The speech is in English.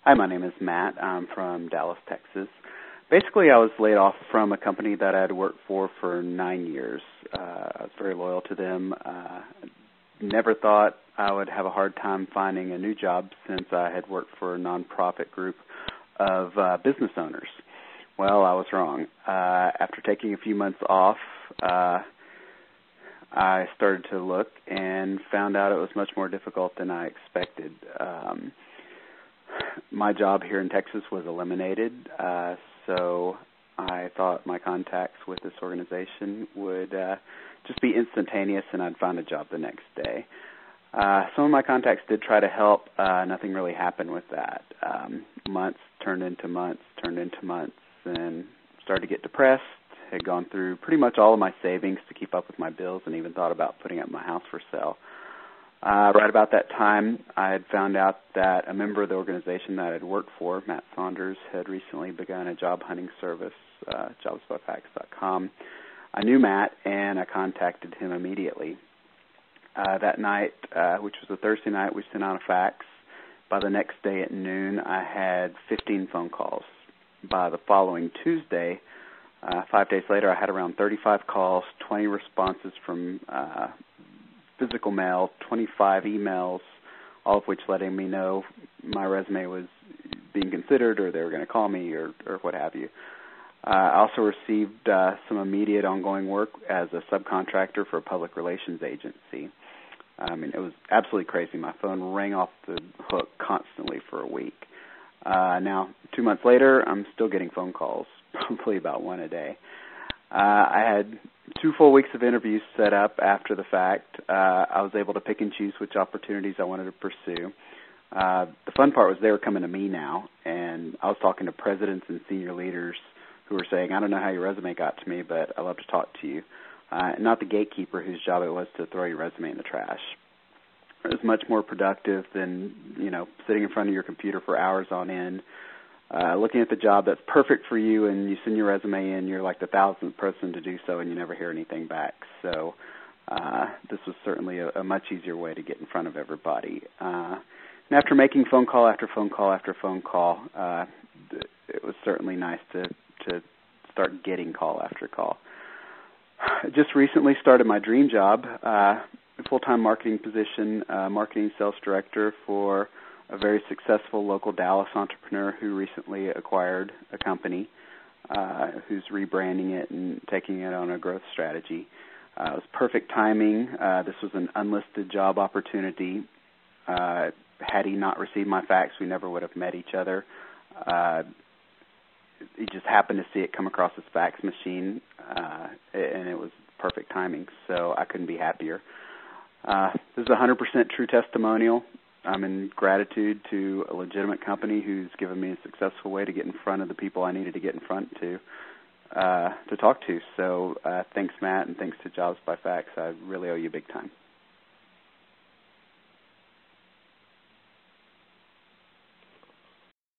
Hi, my name is Matt. I'm from Dallas, Texas. Basically, I was laid off from a company that I had worked for 9 years. I was very loyal to them. Never thought I would have a hard time finding a new job since I had worked for a nonprofit group of business owners. Well, I was wrong. After taking a few months off, I started to look and found out it was much more difficult than I expected. My job here in Texas was eliminated, so I thought my contacts with this organization would just be instantaneous and I'd find a job the next day. Some of my contacts did try to help. Nothing really happened with that. Months turned into months, and started to get depressed. Had gone through pretty much all of my savings to keep up with my bills and even thought about putting up my house for sale. Right about that time, I had found out that a member of the organization that I had worked for, Matt Saunders, had recently begun a job hunting service, jobsbyfax.com. I knew Matt, and I contacted him immediately. That night, which was a Thursday night, we sent out a fax. By the next day at noon, I had 15 phone calls. By the following Tuesday, 5 days later, I had around 35 calls, 20 responses from physical mail, 25 emails, all of which letting me know my resume was being considered or they were going to call me or what have you. I also received some immediate ongoing work as a subcontractor for a public relations agency. I mean, it was absolutely crazy. My phone rang off the hook constantly for a week. Now, 2 months later, I'm still getting phone calls, probably about one a day. I had 2 full weeks of interviews set up after the fact. I was able to pick and choose which opportunities I wanted to pursue. The fun part was they were coming to me now, and I was talking to presidents and senior leaders who were saying, I don't know how your resume got to me, but I'd love to talk to you. Not the gatekeeper whose job it was to throw your resume in the trash. It was much more productive than, sitting in front of your computer for hours on end, looking at the job that's perfect for you, and you send your resume in, you're like the 1,000th person to do so, and you never hear anything back. So this was certainly a much easier way to get in front of everybody. And after making phone call after phone call after phone call, it was certainly nice to start getting call after call. I just recently started my dream job, a full-time marketing position, marketing sales director for a very successful local Dallas entrepreneur who recently acquired a company, who's rebranding it and taking it on a growth strategy. It was perfect timing. This was an unlisted job opportunity. Had he not received my fax, we never would have met each other. He just happened to see it come across his fax machine, and it was perfect timing, so I couldn't be happier. This is a 100% true testimonial. I'm in gratitude to a legitimate company who's given me a successful way to get in front of the people I needed to get in front to talk to. So thanks, Matt, and thanks to Jobs by Fax. I really owe you big time.